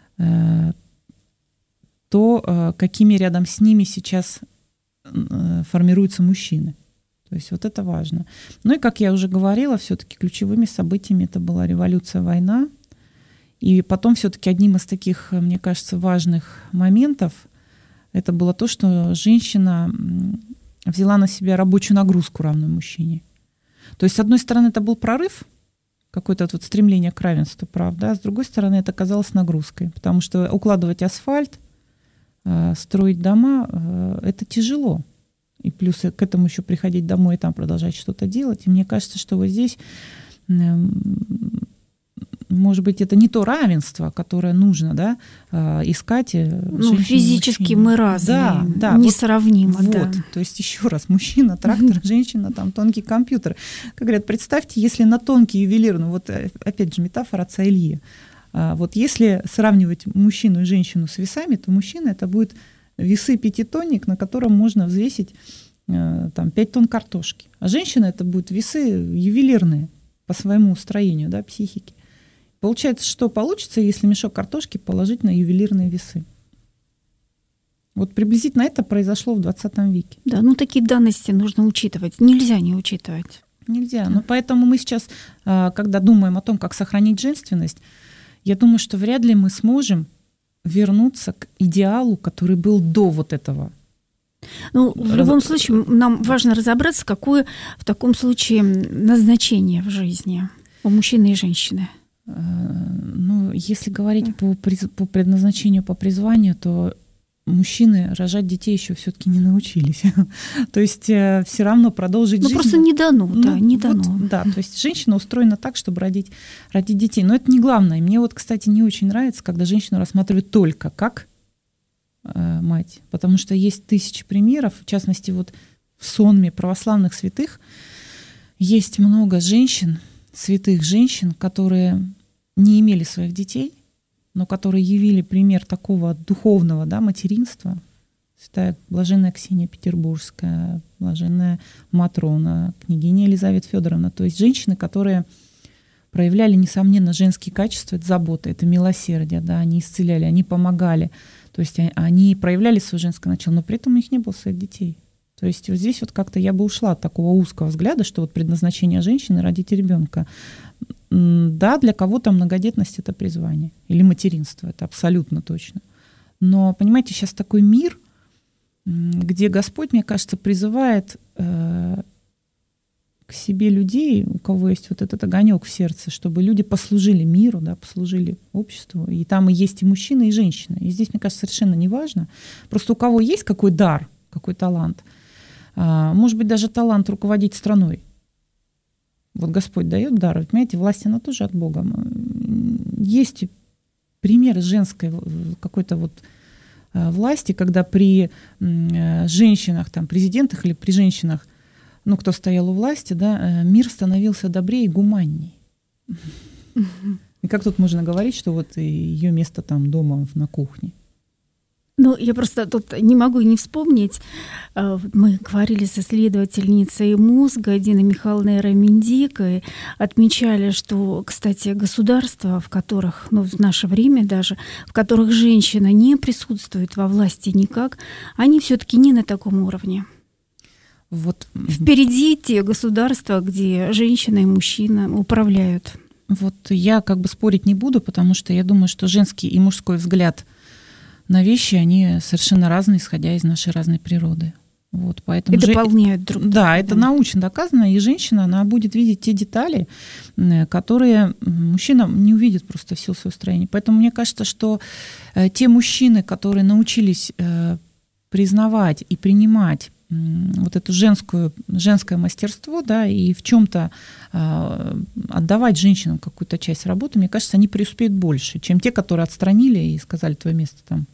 то, какими рядом с ними сейчас формируются мужчины. То есть вот это важно. Ну и, как я уже говорила, все-таки ключевыми событиями это была революция, война. И потом все-таки одним из таких, мне кажется, важных моментов это было то, что женщина взяла на себя рабочую нагрузку, равную мужчине. То есть, с одной стороны, это был прорыв, какое-то вот стремление к равенству прав, да, а с другой стороны, это оказалось нагрузкой, потому что укладывать асфальт, строить дома — это тяжело. И плюс к этому еще приходить домой и там продолжать что-то делать. И мне кажется, что вот здесь, может быть, это не то равенство, которое нужно, да, искать. Ну, физически мы разные, да, да, несравнимо. Вот, да. вот. То есть еще раз, мужчина, трактор, женщина, там, тонкий компьютер. Как говорят, представьте, если на тонкий ювелир, ну вот опять же метафора отца Ильи. Вот если сравнивать мужчину и женщину с весами, то мужчина — это будет весы пятитонник, на котором можно взвесить там, пять тонн картошки. А женщина — это будут весы ювелирные по своему строению, да, психики. Получается, что получится, если мешок картошки положить на ювелирные весы. Вот приблизительно это произошло в двадцатом веке. Да, ну такие данности нужно учитывать. Нельзя не учитывать. Нельзя. Но поэтому мы сейчас, когда думаем о том, как сохранить женственность, я думаю, что вряд ли мы сможем вернуться к идеалу, который был до вот этого. Ну, в Раз... любом случае, нам важно разобраться, какое в таком случае назначение в жизни у мужчины и женщины. Ну, если говорить по, по предназначению, по призванию, то мужчины рожать детей еще все-таки не научились. То есть все равно продолжить ну, жизнь. Ну, просто не дано, да, ну, не вот, дано. Да, то есть женщина устроена так, чтобы родить, родить детей. Но это не главное. Мне вот, кстати, не очень нравится, когда женщину рассматривают только как э, мать. Потому что есть тысячи примеров, в частности, вот в сонме православных святых есть много женщин, святых женщин, которые не имели своих детей, но которые явили пример такого духовного, да, материнства. Святая блаженная Ксения Петербургская, блаженная Матрона, княгиня Елизавета Федоровна. То есть женщины, которые проявляли, несомненно, женские качества, это забота, это милосердие, да, они исцеляли, они помогали. То есть они проявляли свое женское начало, но при этом у них не было своих детей. То есть вот здесь вот как-то я бы ушла от такого узкого взгляда, что вот предназначение женщины — родить ребенка. Да, для кого-то многодетность — это призвание. Или материнство, это абсолютно точно. Но, понимаете, сейчас такой мир, где Господь, мне кажется, призывает э, к себе людей, у кого есть вот этот огонек в сердце, чтобы люди послужили миру, да, послужили обществу. И там и есть и мужчины, и женщины. И здесь, мне кажется, совершенно не важно. Просто у кого есть какой дар, какой талант, э, может быть, даже талант руководить страной. Вот Господь дает дар, понимаете, власть, она тоже от Бога. Есть примеры женской какой-то вот власти, когда при женщинах, там, президентах или при женщинах, ну, кто стоял у власти, да, мир становился добрее и гуманней. И как тут можно говорить, что вот ее место там дома на кухне? Ну, я просто тут не могу не вспомнить. Мы говорили с исследовательницей мозга Диной Михайловной Рамендик и отмечали, что, кстати, государства, в которых, ну, в наше время даже, в которых женщина не присутствует во власти никак, они все-таки не на таком уровне. Вот. Впереди те государства, где женщина и мужчина управляют. Вот я как бы спорить не буду, потому что я думаю, что женский и мужской взгляд на вещи, они совершенно разные, исходя из нашей разной природы. Вот, поэтому и дополняют друг друга. Да, это научно доказано, и женщина, она будет видеть те детали, которые мужчина не увидит просто в силу своего строения. Поэтому мне кажется, что те мужчины, которые научились признавать и принимать вот это женскую, женское мастерство, да, и в чем-то э, отдавать женщинам какую-то часть работы, мне кажется, они преуспеют больше, чем те, которые отстранили и сказали: твое место там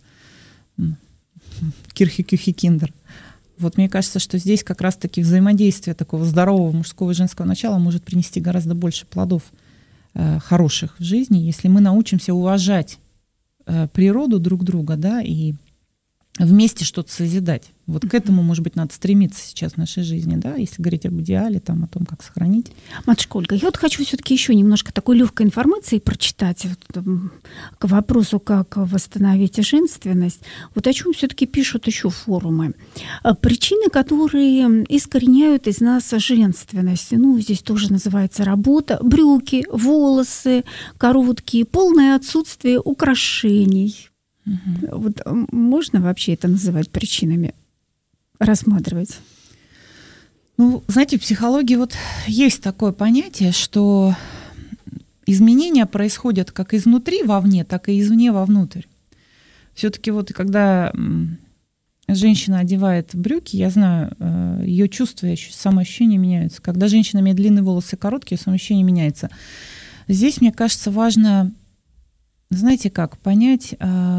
кирхи-кюхи-киндер. Вот мне кажется, что здесь как раз-таки взаимодействие такого здорового мужского и женского начала может принести гораздо больше плодов э, хороших в жизни, если мы научимся уважать э, природу друг друга, да, и вместе что-то созидать. Вот к этому, может быть, надо стремиться сейчас в нашей жизни, да, если говорить об идеале, там, о том, как сохранить. Матушка Ольга, я вот хочу все-таки еще немножко такой легкой информации прочитать вот, к вопросу, как восстановить женственность. Вот о чем все-таки пишут еще форумы. Причины, которые искореняют из нас женственность. Ну, здесь тоже называется работа. Брюки, волосы короткие, полное отсутствие украшений. Угу. Вот можно вообще это называть причинами? Рассматривать? Ну, знаете, в психологии вот есть такое понятие, что изменения происходят как изнутри вовне, так и извне вовнутрь. Все-таки вот когда женщина одевает брюки, я знаю, ее чувства, самоощущения меняются. Когда женщина имеет длинные волосы, короткие, самоощущение меняется. Здесь, мне кажется, важно, знаете как, понять,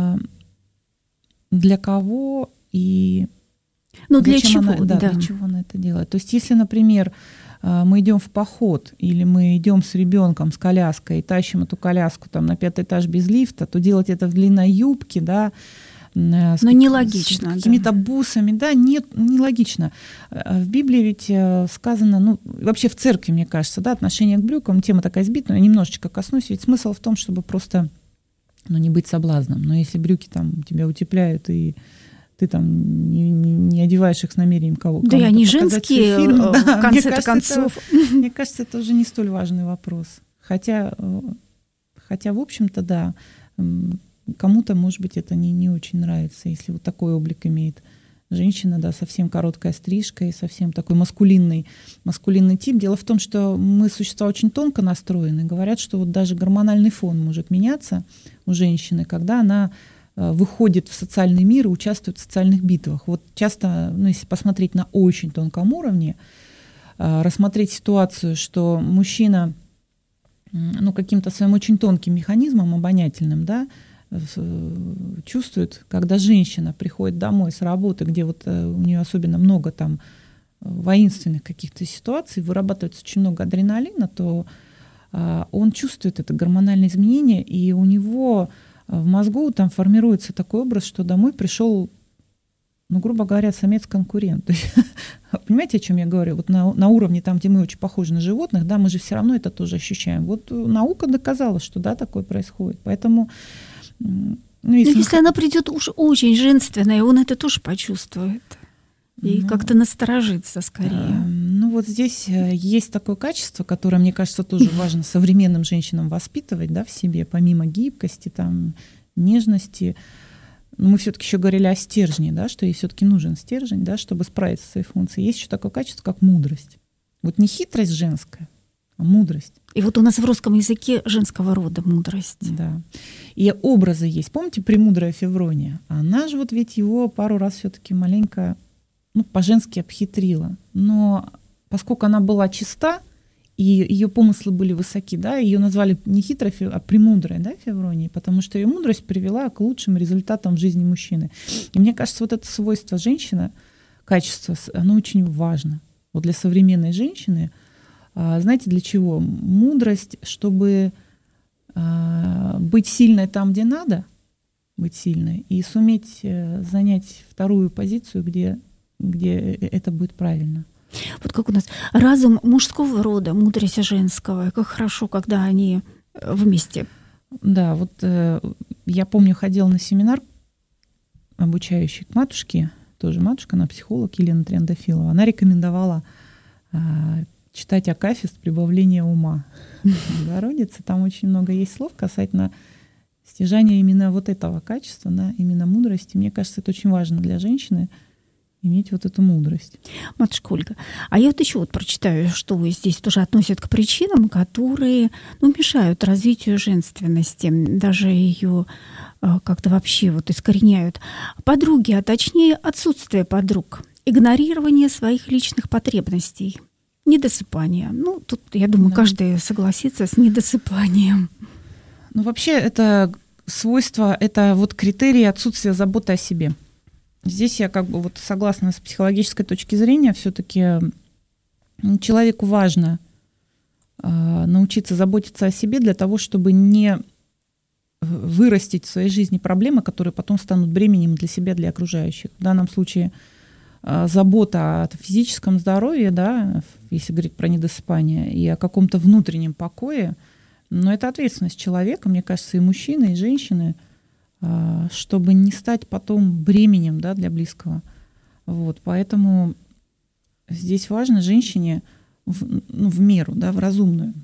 для кого и ну, для чего, она, да, да. для чего она это делает. То есть, если, например, мы идем в поход, или мы идем с ребенком, с коляской, и тащим эту коляску там, на пятый этаж без лифта, то делать это в длинной юбке, да, с, но нелогично, с какими-то да. бусами, да, нет, нелогично. В Библии ведь сказано, ну, вообще в церкви, мне кажется, да, отношение к брюкам, тема такая сбитая, но я немножечко коснусь, ведь смысл в том, чтобы просто, ну, не быть соблазном. Но если брюки там тебя утепляют, и ты там не, не, не одеваешь их с намерением кого. Да, и они женские, фильм, в да, конце концов. Это, мне кажется, это уже не столь важный вопрос. Хотя, хотя в общем-то, да, кому-то, может быть, это не, не очень нравится, если вот такой облик имеет женщина, да, совсем короткая стрижка и совсем такой маскулинный, маскулинный тип. Дело в том, что мы существа очень тонко настроены. Говорят, что вот даже гормональный фон может меняться у женщины, когда она выходит в социальный мир и участвует в социальных битвах. Вот часто, ну, если посмотреть на очень тонком уровне, рассмотреть ситуацию, что мужчина, ну, каким-то своим очень тонким механизмом обонятельным, да, чувствует, когда женщина приходит домой с работы, где вот у нее особенно много там воинственных каких-то ситуаций, вырабатывается очень много адреналина, то он чувствует это гормональное изменение, и у него в мозгу там формируется такой образ, что домой пришел, ну, грубо говоря, самец-конкурент. Понимаете, о чем я говорю? Вот на, на уровне там, где мы очень похожи на животных, да, мы же все равно это тоже ощущаем. Вот наука доказала, что да, такое происходит. Поэтому, ну, если, Но если мы... она придет уж очень женственная, он это тоже почувствует. И ну, как-то насторожится скорее. Э, ну вот здесь есть такое качество, которое, мне кажется, тоже важно современным женщинам воспитывать, да, в себе, помимо гибкости, там, нежности. Но мы все-таки еще говорили о стержне, да, что ей все-таки нужен стержень, да, чтобы справиться со своей функцией. Есть еще такое качество, как мудрость. Вот не хитрость женская, а мудрость. И вот у нас в русском языке женского рода мудрость. Да. И образы есть. Помните «Премудрая Феврония»? Она же вот ведь его пару раз все-таки маленько, ну, по-женски обхитрила. Но поскольку она была чиста, и ее помыслы были высоки, да, ее назвали не хитрой, а премудрой, да, Февронией, потому что ее мудрость привела к лучшим результатам в жизни мужчины. И мне кажется, вот это свойство женщины, качество, оно очень важно. Вот для современной женщины, знаете, для чего? Мудрость, чтобы быть сильной там, где надо быть сильной, и суметь занять вторую позицию, где где это будет правильно. Вот как у нас разум мужского рода, мудрость женского, как хорошо, когда они вместе. Да, вот э, я помню, ходила на семинар обучающий к матушке, тоже матушка, она психолог, Елена Триандафилова. Она рекомендовала э, читать Акафист «Прибавление ума». Богородицы, там очень много есть слов касательно стяжания именно вот этого качества, да, именно мудрости. Мне кажется, это очень важно для женщины, иметь вот эту мудрость. Матушка Ольга, а я вот еще вот прочитаю, что здесь тоже относят к причинам, которые, ну, мешают развитию женственности, даже ее как-то вообще вот искореняют. Подруги, а точнее отсутствие подруг, игнорирование своих личных потребностей, недосыпание. Ну, тут, я думаю, да. Каждый согласится с недосыпанием. Ну, вообще это свойство, это вот критерий отсутствия заботы о себе. Здесь я как бы вот согласна с психологической точки зрения, все-таки человеку важно э, научиться заботиться о себе для того, чтобы не вырастить в своей жизни проблемы, которые потом станут бременем для себя, для окружающих. В данном случае забота о физическом здоровье, да, если говорить про недосыпание, и о каком-то внутреннем покое, но это ответственность человека, мне кажется, и мужчины, и женщины, чтобы не стать потом бременем, да, для близкого. Вот, поэтому здесь важно женщине в, ну, в меру, да, в разумную,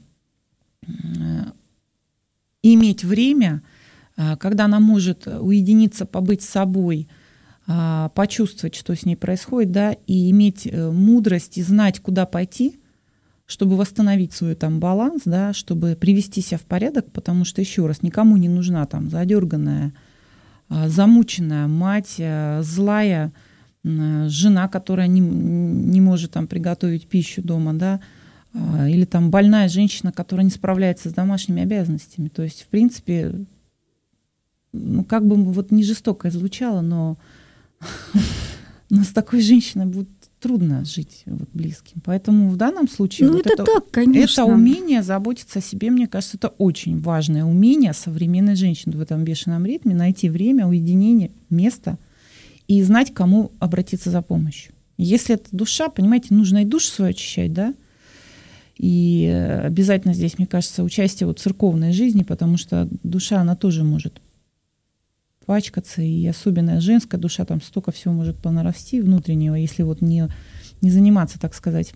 иметь время, когда она может уединиться, побыть с собой, почувствовать, что с ней происходит, да, и иметь мудрость и знать, куда пойти, чтобы восстановить свой там баланс, да, чтобы привести себя в порядок, потому что, еще раз, никому не нужна там задерганная, замученная мать, злая жена, которая не, не может там приготовить пищу дома, да, или там больная женщина, которая не справляется с домашними обязанностями. То есть, в принципе, ну, как бы вот не жестоко звучало, но но с такой женщиной будет трудно жить вот, близким. Поэтому в данном случае ну, вот это, это, так, конечно. это умение заботиться о себе, мне кажется, это очень важное умение современной женщины в этом бешеном ритме, найти время, уединение, место и знать, к кому обратиться за помощью. Если это душа, понимаете, нужно и душу свою очищать, да, и обязательно здесь, мне кажется, участие вот в церковной жизни, потому что душа, она тоже может пачкаться, и особенно женская душа, там столько всего может понарасти внутреннего, если вот не, не заниматься, так сказать,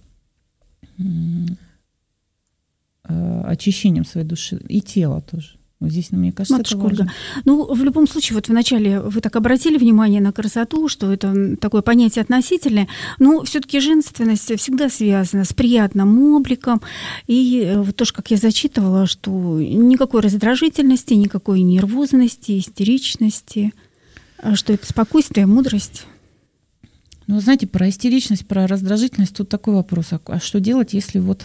очищением своей души и тела тоже. Вот здесь, мне кажется, Матушка это важно. Ольга, ну, в любом случае, вот вначале вы так обратили внимание на красоту, что это такое понятие относительное, но все-таки женственность всегда связана с приятным обликом, и вот тоже, как я зачитывала, что никакой раздражительности, никакой нервозности, истеричности, что это спокойствие, мудрость. Ну, знаете, про истеричность, про раздражительность, тут такой вопрос, а что делать, если вот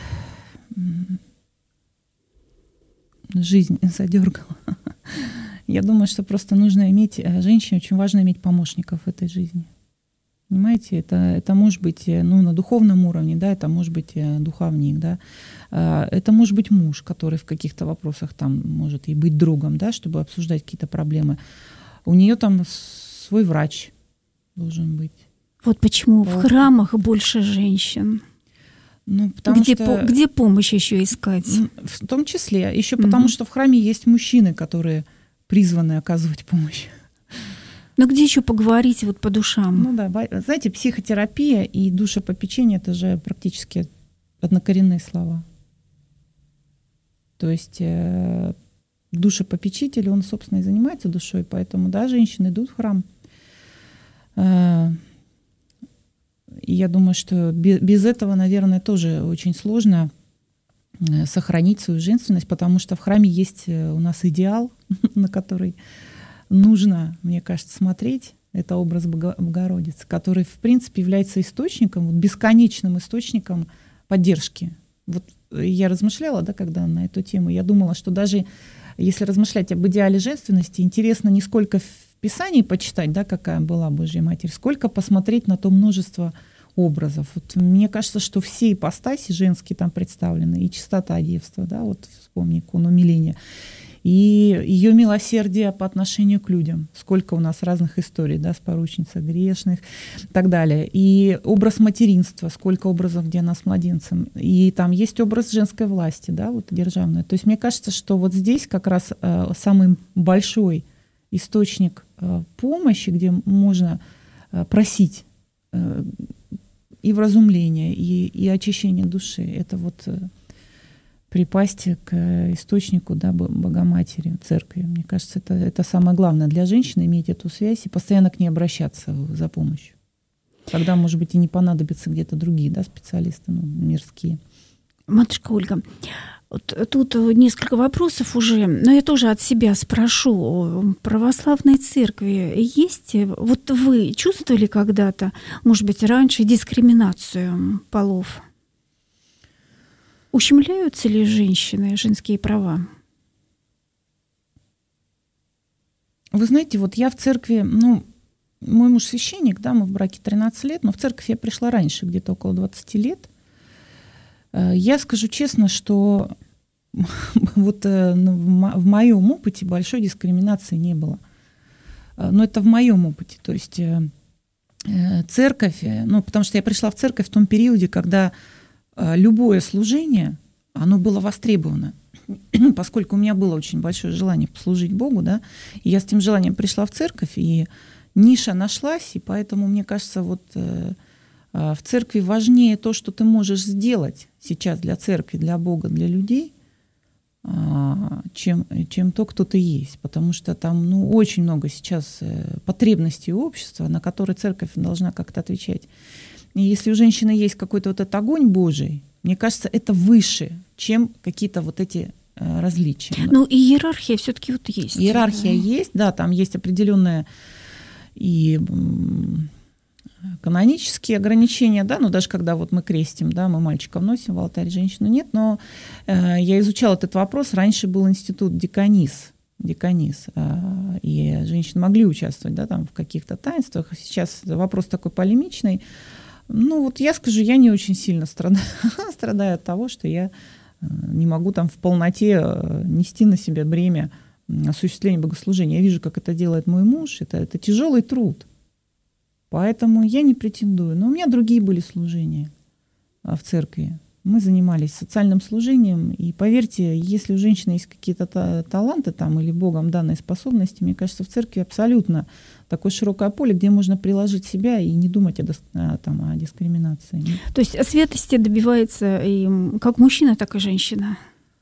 жизнь задергала? Я думаю, что просто нужно иметь, женщине очень важно иметь помощников в этой жизни. Понимаете, это, это может быть, ну, на духовном уровне, да, это может быть духовник, да, это может быть муж, который в каких-то вопросах там может и быть другом, да, чтобы обсуждать какие-то проблемы. У нее там свой врач должен быть. Вот почему По... в храмах больше женщин. Ну, потому где, что, по, где помощь еще искать? В том числе. Еще mm-hmm. потому что в храме есть мужчины, которые призваны оказывать помощь. Но где еще поговорить вот по душам? Ну да, знаете, психотерапия и душепопечение — это же практически однокоренные слова. То есть э, душепопечитель, он, собственно, и занимается душой, поэтому, да, женщины идут в храм. Э, И я думаю, что без этого, наверное, тоже очень сложно сохранить свою женственность, потому что в храме есть у нас идеал, на который нужно, мне кажется, смотреть. Это образ Богородицы, который, в принципе, является источником, вот бесконечным источником поддержки. Вот я размышляла, да, когда на эту тему, я думала, что даже если размышлять об идеале женственности, интересно не сколько в Писании почитать, да, какая была Божья Матерь, сколько посмотреть на то множество образов. Вот мне кажется, что все ипостаси женские там представлены, и чистота девства, да, вот вспомни икону умиления, и ее милосердие по отношению к людям. Сколько у нас разных историй, да, с поручницей грешных и так далее. И образ материнства, сколько образов, где она с младенцем. И там есть образ женской власти, да, вот державной. То есть мне кажется, что вот здесь как раз э, самый большой источник э, помощи, где можно э, просить э, и вразумление, и, и очищение души. Это вот э, припасть к источнику, да, Богоматери, церкви. Мне кажется, это, это самое главное для женщины, иметь эту связь и постоянно к ней обращаться за помощью. Тогда, может быть, и не понадобятся где-то другие, да, специалисты, ну, мирские. Матушка Ольга, вот тут несколько вопросов уже, но я тоже от себя спрошу. В православной церкви есть, вот вы чувствовали когда-то, может быть, раньше дискриминацию полов? Ущемляются ли женщины, женские права? Вы знаете, вот я в церкви, ну, мой муж священник, да, мы в браке тринадцать лет, но в церковь я пришла раньше, где-то около двадцать лет. Я скажу честно, что вот в моем опыте большой дискриминации не было. Но это в моем опыте. То есть церковь, ну, потому что я пришла в церковь в том периоде, когда любое служение, оно было востребовано. Поскольку у меня было очень большое желание послужить Богу, да, и я с этим желанием пришла в церковь, и ниша нашлась, и поэтому, мне кажется, вот э, э, в церкви важнее то, что ты можешь сделать сейчас для церкви, для Бога, для людей, э, чем, чем то, кто ты есть. Потому что там ну, очень много сейчас э, потребностей общества, на которые церковь должна как-то отвечать. И если у женщины есть какой-то вот этот огонь Божий, мне кажется, это выше, чем какие-то вот эти э, различия. Ну и иерархия все-таки вот есть. Иерархия да. есть, да, там есть определенная и канонические ограничения, да, ну даже когда вот мы крестим, да, мы мальчика вносим в алтарь, женщину нет, но э, я изучала этот вопрос, раньше был институт деканис, деканис, э, и женщины могли участвовать, да, там в каких-то таинствах, сейчас вопрос такой полемичный. Ну вот я скажу, я не очень сильно страдаю, страдаю от того, что я не могу там в полноте нести на себя бремя осуществления богослужения. Я вижу, как это делает мой муж, это, это тяжелый труд. Поэтому я не претендую. Но у меня другие были служения в церкви. Мы занимались социальным служением, и поверьте, если у женщины есть какие-то та- таланты там, или Богом данные способности, мне кажется, в церкви абсолютно такое широкое поле, где можно приложить себя и не думать о, дос- о, там, о дискриминации. То есть святости добивается и как мужчина, так и женщина?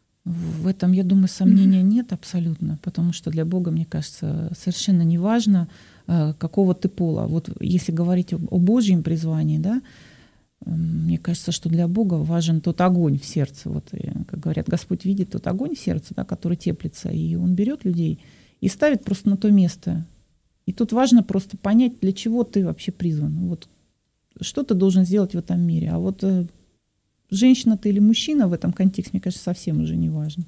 В этом, я думаю, сомнения mm-hmm. нет абсолютно, потому что для Бога, мне кажется, совершенно не важно, какого ты пола. Вот если говорить о, о Божьем призвании, да, мне кажется, что для Бога важен тот огонь в сердце. Вот, как говорят, Господь видит тот огонь в сердце, да, который теплится, и Он берет людей и ставит просто на то место. И тут важно просто понять, для чего ты вообще призван. Вот, что ты должен сделать в этом мире. А вот женщина ты или мужчина в этом контексте, мне кажется, совсем уже не важно.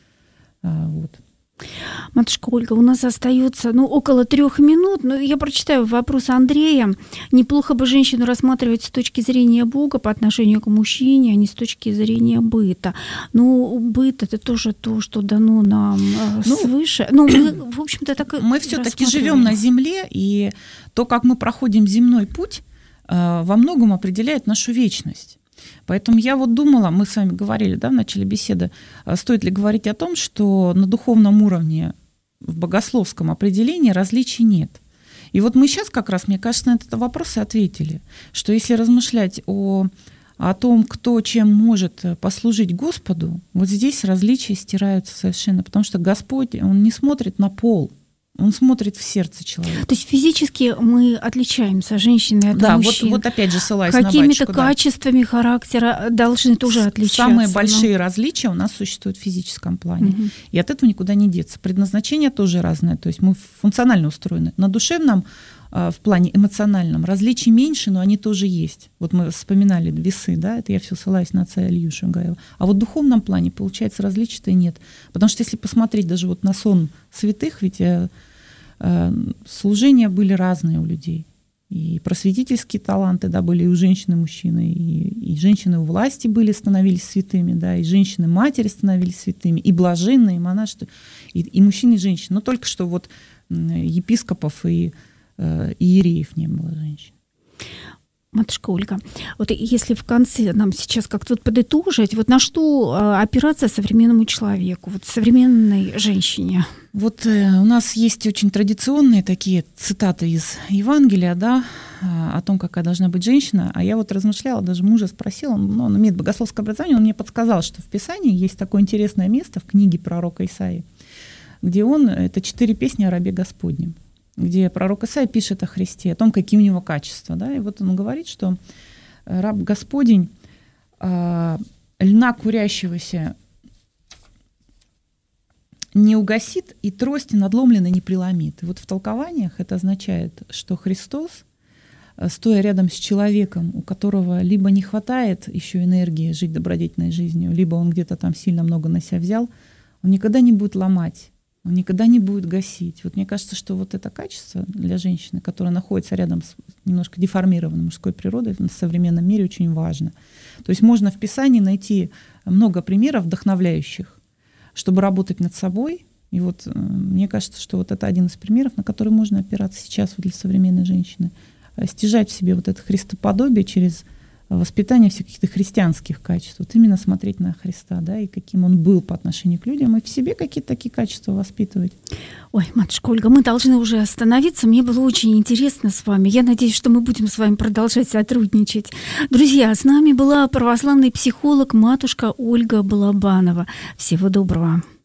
А, вот. Матушка Ольга, у нас остается ну, около трех минут, но я прочитаю вопрос Андрея. Неплохо бы женщину рассматривать с точки зрения Бога по отношению к мужчине, а не с точки зрения быта. Ну, быт — это тоже то, что дано нам ну, свыше. Ну, мы, в общем-то, так и мы все-таки живем на земле, и то, как мы проходим земной путь, во многом определяет нашу вечность. Поэтому я вот думала, мы с вами говорили, да, в начале беседы, стоит ли говорить о том, что на духовном уровне, в богословском определении различий нет. И вот мы сейчас как раз, мне кажется, на этот вопрос и ответили, что если размышлять о, о том, кто чем может послужить Господу, вот здесь различия стираются совершенно, потому что Господь, Он не смотрит на пол, Он смотрит в сердце человека. То есть физически мы отличаемся, женщины от да, мужчин. Да, вот, вот опять же ссылаясь на батюшку. Какими-то качествами да. характера должны тоже отличаться. Самые большие но... различия у нас существуют в физическом плане. Угу. И от этого никуда не деться. Предназначение тоже разное. То есть мы функционально устроены. На душевном, в плане эмоциональном, различий меньше, но они тоже есть. Вот мы вспоминали весы, да, это я все ссылаюсь на отца Илью Шугаева. А вот в духовном плане, получается, различий-то нет. Потому что если посмотреть даже вот на сон святых, ведь служения были разные у людей. И просветительские таланты, да, были и у женщин, и мужчины, и, и женщины у власти были, становились святыми, да, и женщины-матери становились святыми, и блаженные, и монашества, и, и мужчины, и женщины. Но только что вот епископов и э, иереев не было женщин. Матушка Ольга, вот если в конце нам сейчас как-то вот подытожить, вот на что опираться современному человеку, вот современной женщине? Вот э, у нас есть очень традиционные такие цитаты из Евангелия, да, о том, какая должна быть женщина. А я вот размышляла, даже мужа спросила, он, он имеет богословское образование, он мне подсказал, что в Писании есть такое интересное место в книге пророка Исаии, где он, это четыре песни о рабе Господнем, где пророк Исаия пишет о Христе, о том, какие у него качества. Да? И вот он говорит, что раб Господень э, льна курящегося не угасит, и трости надломленной не преломит. И вот в толкованиях это означает, что Христос, стоя рядом с человеком, у которого либо не хватает еще энергии жить добродетельной жизнью, либо он где-то там сильно много на себя взял, он никогда не будет ломать, он никогда не будет гасить. Вот мне кажется, что вот это качество для женщины, которая находится рядом с немножко деформированной мужской природой в современном мире, очень важно. То есть можно в Писании найти много примеров вдохновляющих чтобы работать над собой. И вот мне кажется, что вот это один из примеров, на который можно опираться сейчас вот для современной женщины. Стяжать в себе вот это христоподобие через воспитание всех каких-то христианских качеств. Вот именно смотреть на Христа, да, и каким он был по отношению к людям, и в себе какие-то такие качества воспитывать. Ой, матушка Ольга, мы должны уже остановиться. Мне было очень интересно с вами. Я надеюсь, что мы будем с вами продолжать сотрудничать. Друзья, с нами была православный психолог матушка Ольга Балабанова. Всего доброго.